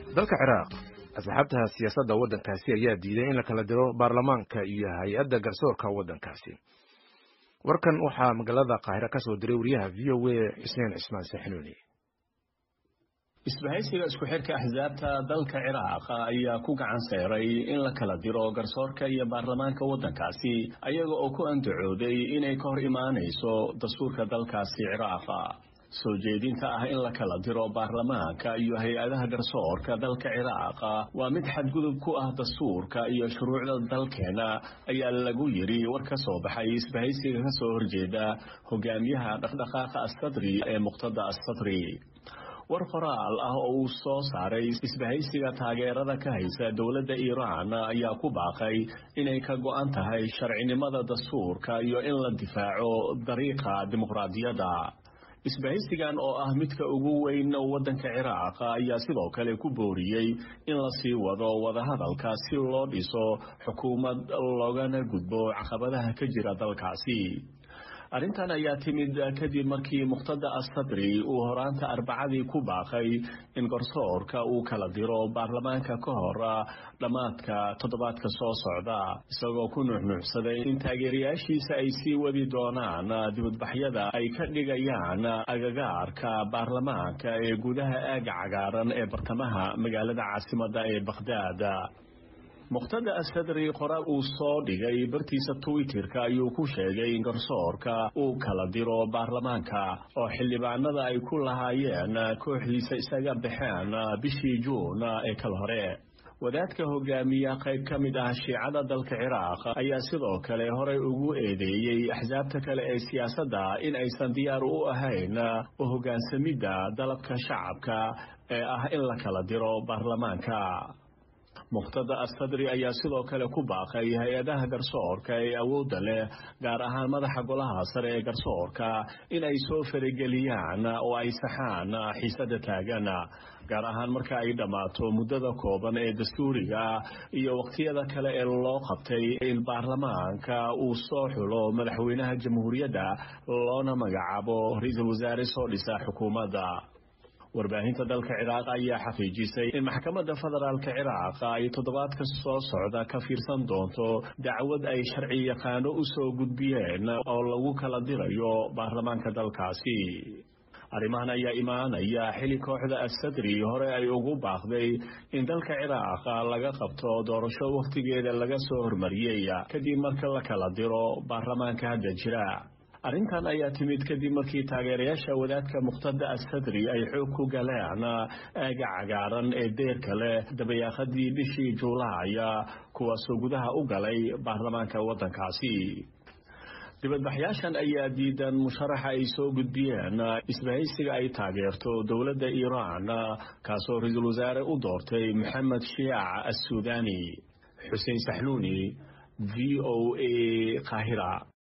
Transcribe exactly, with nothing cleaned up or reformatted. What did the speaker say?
dalka Ciraaq asxaabta siyaasadda waddankaasi ayaa diiday in la kala diro baarlamaanka iyo hay'adda garsoorka waddankaasi. warkan waxaa magaalada Qaahira ka soo diray wariyaha V O A Xuseen Cismaan Saxnuuni. isbahaysiga isku xirka axsaabta dalka Ciraaq ayaa ku gacan saaray in la kala diro garsoorka iyo baarlamaanka waddankaasi ayaga oo ku andacooday inay ka hor imaanayso dastuurka dalkaasi Ciraaq. soo jeedinta ah in la kala diro baarlamaanka iyo hay'adaha garsoorka dalka Ciraaq waa mid xadgudub ku ah dastuurka iyo shuruucda dalkeena ayaa lagu yiri war ka soo baxay isbahaysiga ka soo horjeeda hogaamiyaha dhaqdhaqaaqa As-Sadri ee Muqtada As-Sadri. war qoraal ah oo uu soo saaray isbahaysiga taageerada ka haysa dowladda Iiraan ayaa ku baaqay inay ka go'an tahay sharcinimada dastuurka iyo in la difaaco dariiqa dimuqraadiyadda. isbahaysigan oo ah midka ugu weyn waddanka Ciraaq ayaa sidoo kale ku booriyay in la sii wado wadahadalka si loo dhiso xukuumad loogana gudbo caqabadaha ka jira dalkaasi. arrintan ayaa timid kadib markii Muqtada As-Sadri uu horaanta Arbacadii ku baaqay in garsoorka uu kala diro baarlamaanka ka hor dhamaadka toddobaadka soo socda, isagoo ku nuuxnuuxsaday in taageerayaashiisa ay sii wadi doonaan dibadbaxyada ay ka dhigayaan agagaarka baarlamaanka ee gudaha aaga cagaaran ee bartamaha magaalada caasimadda ee Baghdad. Muqtada As-Sadri qoraal uu soo dhigay bartiisa Twitter-ka ayuu ku sheegay in garsoorka uu kala diro baarlamaanka oo xildhibaanada ay ku lahaayeen kooxdiisa isaga baxeen bishii Juun ee kal hore. wadaadka hogaamiya qayb ka mid ah shiicada dalka Ciraaq ayaa sidoo kale horey ugu eedeeyay axsaabta kale ee siyaasadda in aysan diyaar u ahayn u hoggaansamidda dalabka shacabka ee ah in la kala diro baarlamaanka. Muqtada As-Sadri ayaa sidoo kale ku baaqay hay'adaha garsoorka ee awoodda leh gaar ahaan madaxa golaha sare ee garsoorka in ay soo farageliyaan oo ay saxaan xiisada taagan, gaar ahaan marka ay dhammaato muddada kooban ee dastuuriga iyo waqtiyada kale ee loo qabtay in baarlamaanka uu soo xulo madaxweynaha jamhuuriyadda loona magacaabo ra'iisul wasaare soo dhisa xukuumadda. warbaahinta dalka Ciraaq ayaa xaqiijisay in maxkamadda federaalka Ciraaq ay toddobaadka soo socda ka fiirsan doonto dacwad ay sharci yaqaano u soo gudbiyeen oo lagu kala dirayo baarlamaanka dalkaasi. arrimahan ayaa imaanaya xili kooxda As-Sadri hore ay ugu baaqday in dalka Ciraaq laga qabto doorasho waqtigeeda laga soo hormariyay kadib marka la kala diro baarlamaanka hadda jira. arrintan ayaa timid kadib markii taageerayaasha wadaadka Muqtada As-Sadri ay xoog ku galeen aaga cagaaran ee deerka leh dabayaaqadii bishii Juulaay kuwaasoo gudaha u galay baarlamaanka waddankaasi. dibadbaxyaashan ayaa diidan musharaxa ay soo gudbiyeen isbahaysiga ay taageerto dowladda Iiraan kaasoo ra'iisul wasaare u doortay Mohammed Shiic As-Suudani. Xuseen Saxnuuni, V O A Qaahira.